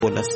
است.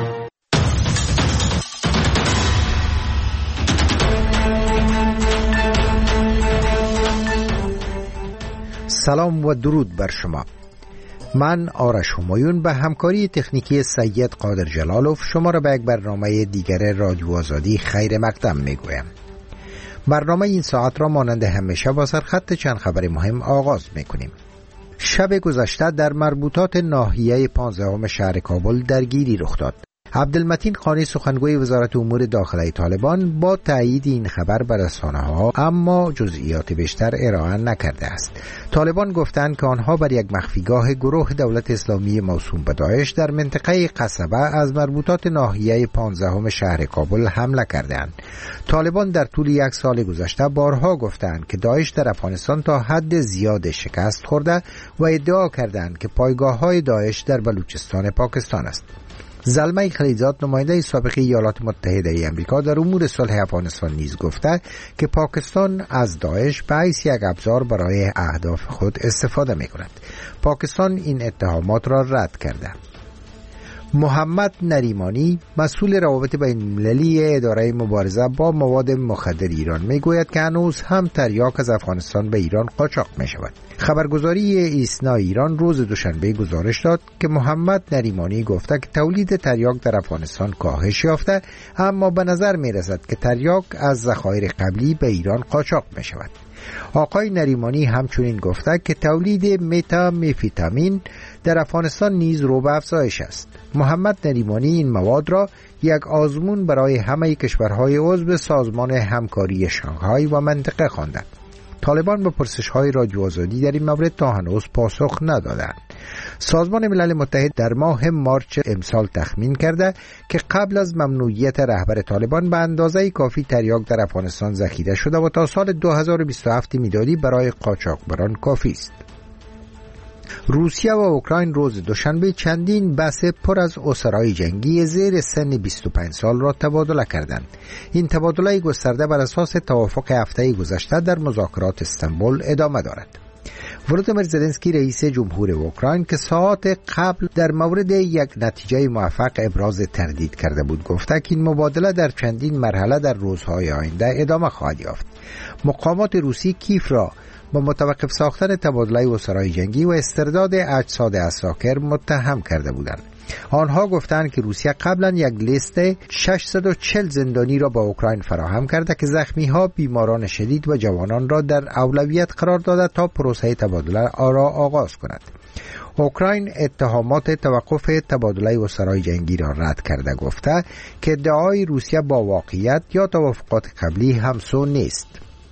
سلام و درود بر شما. من آرش همایون به همکاری تکنیکی سید قادر جلالوف شما را به یک برنامه دیگر رادیو آزادی خیر مقدم میگویم. برنامه این ساعت را مانند همیشه با سرخط چند خبر مهم آغاز میکنیم. شب گذشته در مربوطات ناحیه 15 شهر کابل درگیری رخ داد. عبدالمتین قانی سخنگوی وزارت امور داخلی طالبان با تایید این خبر به رسانه‌ها اما جزئیات بیشتر ارائه نکرده است. طالبان گفتند که آنها بر یک مخفیگاه گروه دولت اسلامی موسوم به داعش در منطقه قصبه از مربوطات ناحیه 15 شهر کابل حمله کردند. طالبان در طول یک سال گذشته بارها گفتند که داعش در افغانستان تا حد زیاد شکست خورده و ادعا کردند که پایگاه‌های داعش در بلوچستان پاکستان است. زلمه خلیزاد نماینده سابق ایالات متحده آمریکا در امور صلح افغانستان نیز گفته که پاکستان از داعش به حیث یک ابزار برای اهداف خود استفاده می کند. پاکستان این اتهامات را رد کرده. محمد نریمانی مسئول روابط بین المللی اداره مبارزه با مواد مخدر ایران میگوید که هنوز هم تریاک از افغانستان به ایران قاچاق می شود. خبرگزاری ایسنا ایران روز دوشنبه گزارش داد که محمد نریمانی گفته که تولید تریاک در افغانستان کاهش یافته، اما به نظر می رسد که تریاک از ذخایر قبلی به ایران قاچاق می شود. آقای نریمانی همچنین گفته که تولید متامفیتامین در افغانستان نیز رو به افزایش است. محمد نریمانی این مواد را یک آزمون برای همه کشورهای عضو سازمان همکاری شانگهای و منطقه خواندند. طالبان به پرسش‌های رادیو آزادی در این مورد تا هنوز پاسخ ندادند. سازمان ملل متحد در ماه مارچ امسال تخمین کرده که قبل از ممنوعیت رهبر طالبان به اندازه کافی تریاک در افغانستان ذخیره شده و تا سال 2027 میلادی برای قاچاقبران کافی است. روسیه و اوکراین روز دوشنبه چندین بس پر از اسرای جنگی زیر سن 25 سال را تبادله کردند. این تبادله گسترده بر اساس توافق هفته گذشته در مذاکرات استانبول ادامه دارد. ولودیمیر زلنسکی رئیس جمهور اوکراین که ساعات قبل در مورد یک نتیجه موفق ابراز تردید کرده بود گفته که این مبادله در چندین مرحله در روزهای آینده ادامه خواهد یافت. مقامات روسی کیف را با متوقف ساختن تبادله اسرای جنگی و استرداد اجساد اساکر متهم کرده بودند. آنها گفتند که روسیه قبلا یک لیست 640 زندانی را با اوکراین فراهم کرده که زخمی‌ها، بیماران شدید و جوانان را در اولویت قرار داده تا پروسه تبادله را آغاز کند. اوکراین اتهامات توقف تبادله اسرای جنگی را رد کرده گفته که ادعای روسیه با واقعیت یا توافقات قبلی همسو نیست.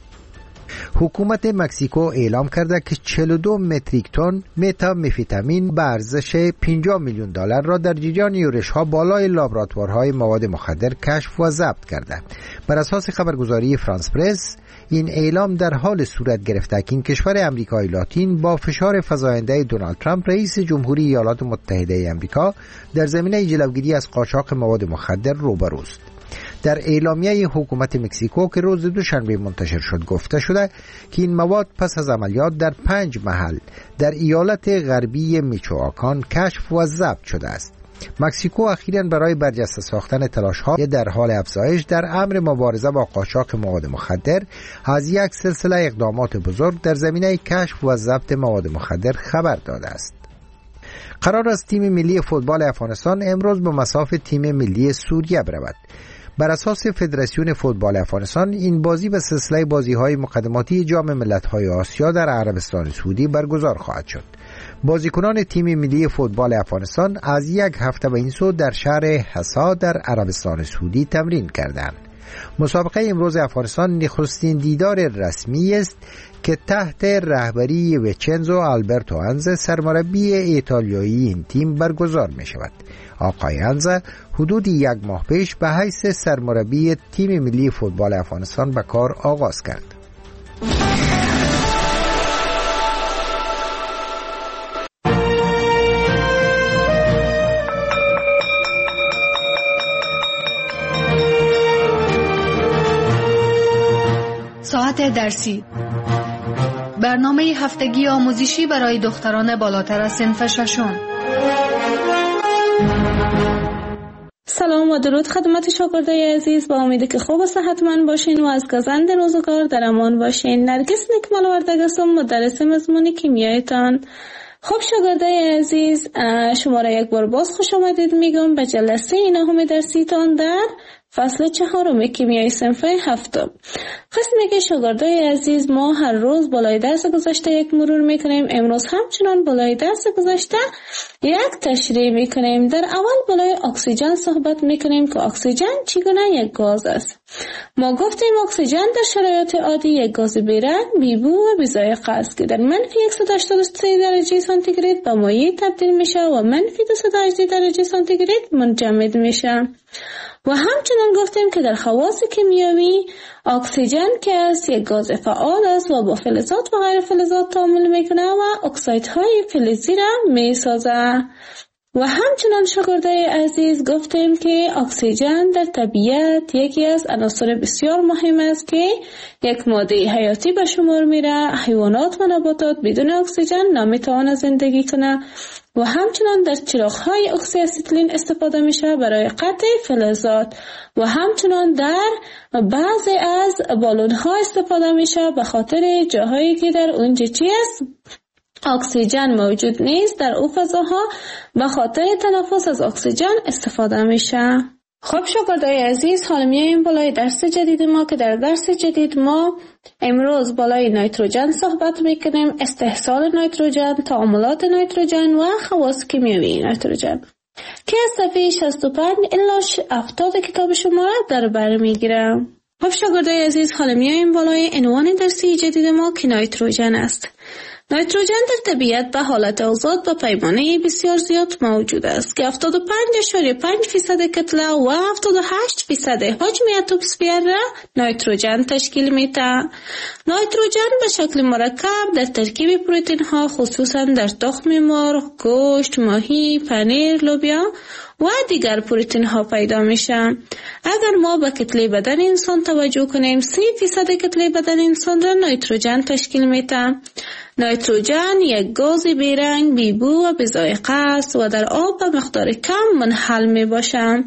حکومت مکزیکو اعلام کرده که 42 متریک تن متامفیتامین به ارزش 50 میلیون دلار را در جریان یورش‌ها بالای لابراتوارهای مواد مخدر کشف و ضبط کرده. بر اساس خبرگزاری فرانس پرس این اعلام در حال صورت گرفته که این کشور امریکای لاتین با فشار فزاینده دونالد ترامپ رئیس جمهوری ایالات متحده آمریکا در زمینه جلوگیری از قاچاق مواد مخدر روبروست. در اعلامیه حکومت مکزیکو که روز دوشنبه منتشر شد گفته شده که این مواد پس از عملیات در 5 محل در ایالت غربی میچوآکان کشف و ضبط شده است. مکزیکو اخیراً برای برجسته ساختن تلاش‌ها در حال افزایش در امر مبارزه با قاچاق مواد مخدر از یک سلسله اقدامات بزرگ در زمینه کشف و ضبط مواد مخدر خبر داده است. قرار است تیم ملی فوتبال افغانستان امروز به مصاف تیم ملی سوریه برود. بر اساس فدراسیون فوتبال افغانستان این بازی به سلسله بازی‌های مقدماتی جام ملت‌های آسیا در عربستان سعودی برگزار خواهد شد. بازیکنان تیم ملی فوتبال افغانستان از یک هفته به این سو در شهر حسا در عربستان سعودی تمرین کردند. مسابقه امروز افغانستان نخستین دیدار رسمی است که تحت رهبری ویچنزو آلبرتو انزه سرمربی ایتالیایی این تیم برگزار می شود. آقای انزه حدود یک ماه پیش به حیث سرمربی تیم ملی فوتبال افغانستان به کار آغاز کرد. ساعت درسی، برنامه هفتگی آموزشی برای دختران بالاتر از صنف ششم. سلام و درود خدمت شاگردای عزیز. با امید که خوب و صحتمند باشین و از گزند روزگار در امان باشین. نرگس نکمل وردگ هستم، مدرس مضمون کیمیایتان. خب شاگردای عزیز، شما را یک بار باز خوش آمدید میگم به جلسه نهم درسیتان در فصل 4 کیمیای صنف 7. قسمی که شاگردای عزیز ما هر روز بالای درس گذشته یک مرور میکنیم. امروز همچنان بالای درس گذشته یک تشریح میکنیم. در اول بالای اکسیژن صحبت میکنیم که اکسیژن چگونه یک گاز است. ما گفتیم اکسیژن در شرایط عادی یک گاز بیرنگ، بیبو و بی‌ذائقه است که در منفی 183 درجه سانتیگراد به مایع تبدیل میشه و منفی 218 درجه سانتیگراد منجمد میشه. و همچنان گفتیم که در خواص کیمیایی اکسیژن که است یک گاز فعال است و با فلزات و غیر فلزات تعامل میکنه و اکسایدهای فلزی را میسازه. و همچنان شاگردای عزیز گفتیم که اکسیژن در طبیعت یکی از عناصر بسیار مهم است که یک ماده حیاتی به شمار میره. حیوانات و نباتات بدون اکسیژن نمیتوانند زندگی کنه. و همچنان در چراغ‌های اکسی استیلین استفاده میشه برای قطع فلزات و همچنان در بعضی از بالون‌ها استفاده میشه به خاطر جاهایی که در اونجا چی است؟ اکسیژن موجود نیست. در اون فضاها به خاطر تنفس از اکسیژن استفاده میشه. خب شاگردای عزیز، حالا میایم بالای درس جدید ما که در درس جدید ما امروز بالای نیتروژن صحبت میکنیم، استحصال نیتروژن، تعاملات نیتروژن و خواص کیمیایی نیتروژن که از صفحه 65 الی 70 کتاب شما را در بر میگیرم. خب شاگردای عزیز، حالا میایم بالای عنوان درسی جدید ما که نیتروژن است. نیتروژن در طبیعت به حالت آزاد به پیمانه بسیار زیاد موجود است که 75.5% کتله و 78% حجم اتمسفر را نیتروژن تشکیل میده. نیتروژن به شکل مرکب در ترکیب پروتئین ها خصوصا در تخم مرغ، گوشت، ماهی، پنیر، لوبیا و دیگر پروتئین ها پیدا میشه. اگر ما به کتله بدن انسان توجه کنیم، 30% کتله بدن انسان را نیتروژن تشکیل میده. نیتروژن یک گاز بیرنگ، بیبو و بی‌ذائقه است و در آب به مقدار کم منحل می باشه.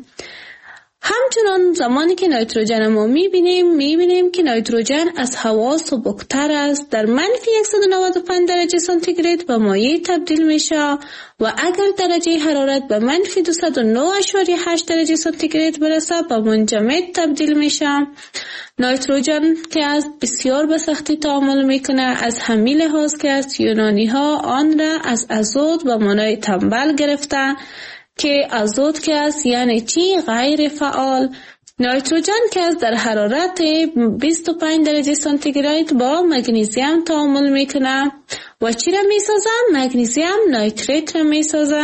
همچنان زمانی که نیتروژن ما میبینیم که نیتروژن از هوا سبکتر است. در منفی 195 درجه سانتیگراد به مایع تبدیل میشه و اگر درجه حرارت به منفی 209.8 درجه سانتیگراد برسه به منجمد تبدیل میشه. نیتروژن که از بسیار به سختی تعامل میکنه، از همین لحاظ که از یونانی ها آن را از ازود به معنای تنبل گرفته که ازود که است یعنی چی؟ غیر فعال. نیتروژن که است در حرارت 25 درجه سانتیگراد با مگنیزیم تعامل میکنه و چی را میسازه؟ مگنیزیم نیتریت را میسازه.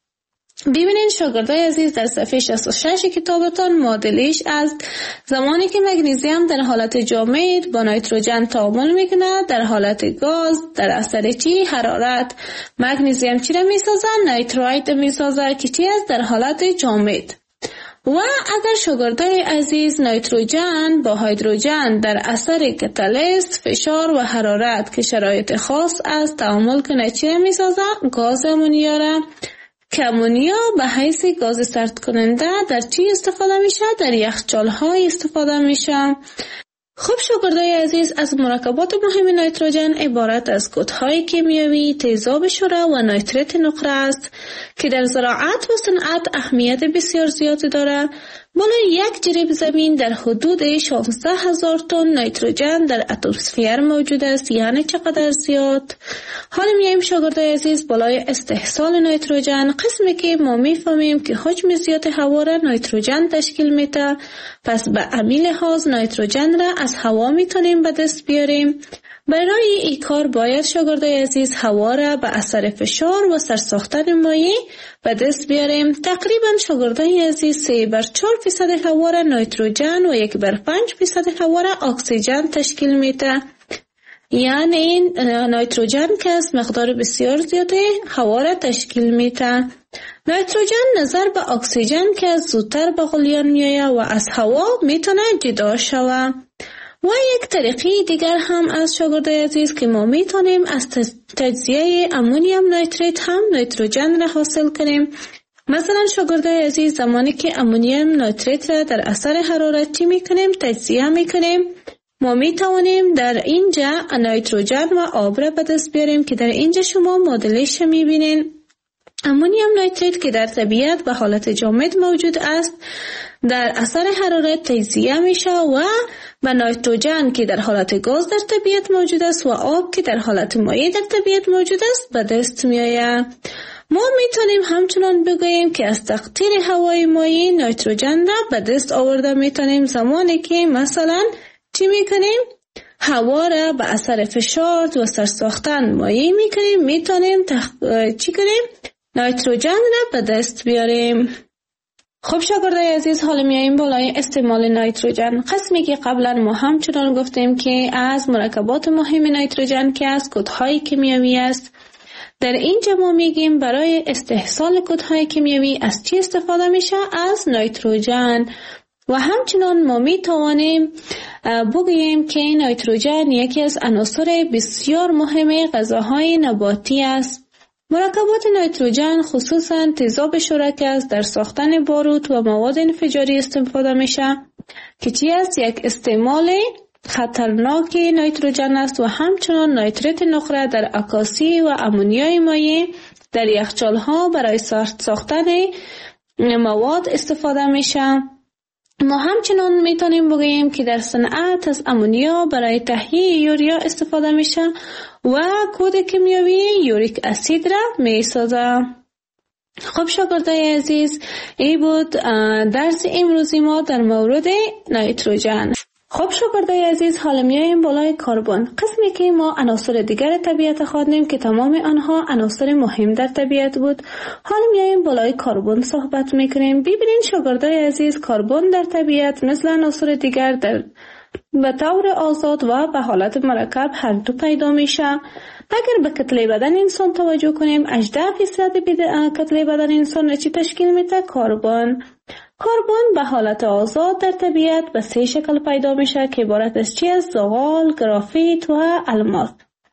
ببینید شاگردای عزیز، در صفحه 66 کتابتان معادلش است. زمانی که مگنیزیم در حالت جامد با نیتروژن تعامل میکنه در حالت گاز در اثر چی؟ حرارت. مگنیزیم چی را میسازه؟ نیترایت میسازه که چی است؟ در حالت جامد. و اگر شاگردای عزیز نیتروژن با هیدروژن در اثر کاتالیست، فشار و حرارت که شرایط خاص است تعامل کنه چی را میسازه؟ گاز امونیا را. که امونیا به حیث گاز سرد کننده در چی استفاده میشه؟ در یخچال های استفاده میشه. خب شاگردای عزیز، از مرکبات مهم نیتروژن عبارت از کودهای کیمیایی، تیزاب شره و نیتریت نقره است که در زراعت و صنعت اهمیت بسیار زیادی داره. بالای یک جریب زمین در حدود 16,000 تن نیتروژن در اتمسفر موجود است. یعنی چقدر زیاد؟ حالا میایم شاگردای عزیز بالای استحصال نیتروژن، قسمی که ما میفهمیم که حجم زیاد هوا را نیتروژن تشکیل میده. پس به همین لحاظ نیتروژن را از هوا میتونیم به دست بیاریم. برای این کار باید شاگردای عزیز هوا را به اثر فشار و سرساختن مایع به دست بیاریم. تقریبا شاگردای عزیز 3/4% هوا را نیتروژن و 1/5% هوا را اکسیژن تشکیل میده. یعنی این نیتروژن که از مقدار بسیار زیاده هوا را تشکیل میده. نیتروژن نظر به اکسیژن که از زودتر به غلیان میآید و از هوا میتونه جدا شود. و یک طریقه دیگر هم از شاگردای عزیز که ما میتونیم از تجزیه امونیم نیتریت هم نیتروژن را حاصل کنیم. مثلا شاگردای عزیز زمانی که امونیم نیتریت را در اثر حرارت چی میکنیم؟ تجزیه میکنیم. ما میتوانیم در اینجا نیتروژن و آب را به دست بیاریم که در اینجا شما مدلش میبینین. امونیم نیتریت که در طبیعت به حالت جامد موجود است در اثر حرارت تجزیه میشه و به نیتروژن که در حالت گاز در طبیعت موجود است و آب که در حالت مایع در طبیعت موجود است به دست میآید. ما میتونیم همچنان بگوییم که از تقطیر هوای مایع نیتروژن را به دست آورده میتونیم زمانی که مثلا چی میکنیم؟ هوا را به اثر فشار و سرساختن مایع میکنیم، میتونیم چی کنیم؟ نیتروژن را به دست بیاریم. خب شاگردای عزیز، حالا میاییم بالای استعمال نیتروژن. قسمی که قبلا ما همچنان گفتیم که از مرکبات مهم نیتروژن که از کودهای کیمیایی است. در اینجا ما میگیم برای استحصال کودهای کیمیایی از چی استفاده میشه؟ از نیتروژن. و همچنان ما میتوانیم بگوییم که نیتروژن یکی از عناصر بسیار مهم غذاهای نباتی است. مرکبات نیتروژن خصوصا تیزاب شرک است در ساختن باروت و مواد انفجاری استفاده میشه که چی است؟ یک استعمال خطرناک نیتروژن است و همچنان نیتریت نقره در عکاسی و امونیای مایع در یخچال‌ها برای ساختن مواد استفاده میشه. ما همچنان میتونیم بگوییم که در صنعت از امونیا برای تهیه یوریا استفاده میشه و کود کیمیایی یوریک اسید را میسازه. خب شاگردای عزیز، این بود درس امروزی ما در مورد نیتروژن. خب شاگردای عزیز، حالا میاییم بالای کربن، قسمی که ما عناصر دیگر طبیعت خواندیم که تمام آنها عناصر مهم در طبیعت بود. حالا میاییم بالای کربن صحبت میکنیم. ببینید شاگردای عزیز، کربن در طبیعت مثل عناصر دیگر به طور آزاد و به حالت مرکب هر دو پیدا میشه. اگر به کتله بدن انسان توجه کنیم، 18% کتله بدن انسان را چی تشکیل میده؟ کربن. کربن به حالت آزاد در طبیعت به 3 شکل پیدا میشه که عبارت از چی است؟ زغال، گرافیت و الماس.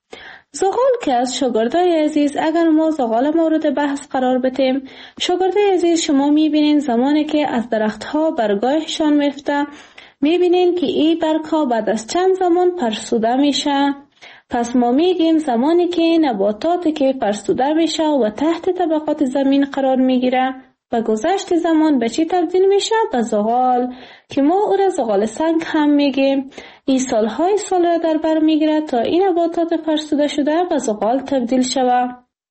زغال که از شاگردای عزیز، اگر ما زغال مورد بحث قرار بدیم، شاگردای عزیز شما میبینین زمانی که از درختها برگایشان میفته، میبینین که این برگها بعد از چند زمان فرسوده میشه. پس ما میگیم زمانی که نباتاتی که فرسوده میشه و تحت طبقات زمین قرار میگیره، و گذشت زمان به چی تبدیل میشه؟ به زغال، که ما او را زغال سنگ هم میگیم. این سالهای سال را در بر میگیره تا این نباتات فرسوده شده به زغال تبدیل شود.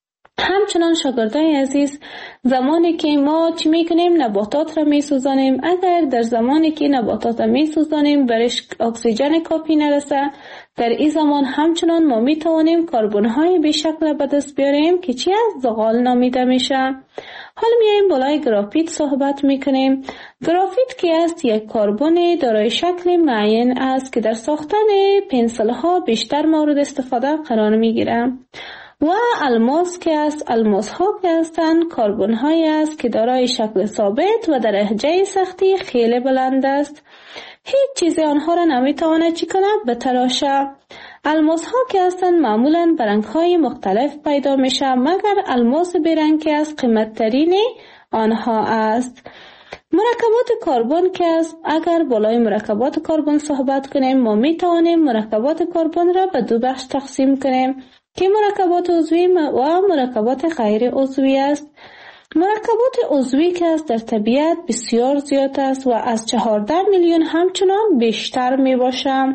همچنان شاگردای عزیز، زمانی که ما چی میکنیم؟ نباتات را میسوزانیم. اگر در زمانی که نباتات را میسوزانیم برش اکسیژن کافی نرسه، در این زمان همچنان ما میتوانیم کربن های بیشکل به دست بیاریم که چی از زغال نامیده میشه. حالا میایم بالای گرافیت صحبت میکنیم. گرافیت که است یک کربن دارای شکل معین است که در ساختن پنسل ها بیشتر مورد استفاده قرار میگیره. و الماس که است، الماس ها که هستند کربن های است که دارای شکل ثابت و درجه سختی خیلی بلند است. هیچ چیز آنها را نمیتواند چی کنه؟ بتراشه. الماس ها که هستند معمولا برنگ های مختلف پیدا میشه، مگر الماس برنگ که است قیمت ترین آنها است. مرکبات کربن که است، اگر بالای مرکبات کربن صحبت کنیم، ما میتوانیم مرکبات کربن را به 2 بخش تقسیم کنیم که مرکبات عضوی و مرکبات غیر عضوی است. مرکبات عضوی که است در طبیعت بسیار زیاد است و از 14 میلیون همچنان بیشتر می باشد،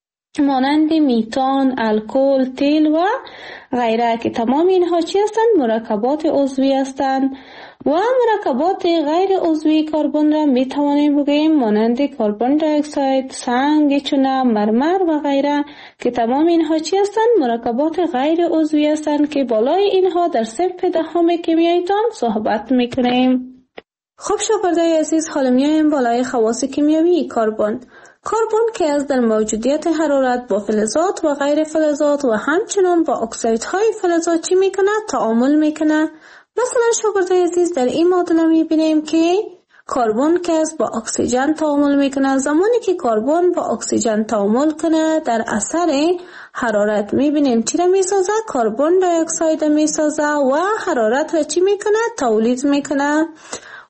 مانند میتان، الکل، تیل و غیره که تمام اینها چی هستند؟ مرکبات عضوی هستند. و مرکبات غیر عضوی کربن را می توانیم بگوییم مانند کربن دی اکساید، سنگ، چونه، مرمر و غیره که تمام اینها چی هستند؟ مرکبات غیر عضوی هستند که بالای اینها در صنف دهم کیمیاییتان صحبت می کنیم. خب شاگردای عزیز، حالا میایم بالای خواص کیمیایی کربن. کربن که از در موجودیت حرارت با فلزات و غیر فلزات و همچنان با اکسایدهای فلزات چی میکنه؟ تعامل میکنه. مثلا شاگردای عزیز، در این معادله میبینیم که کربن که با اکسیژن تعامل میکنه. زمانی که کربن با اکسیژن تعامل کنه در اثر حرارت میبینیم چی را میسازه؟ کربن دی اکساید میسازه و حرارت را چی میکنه؟ تولید میکنه.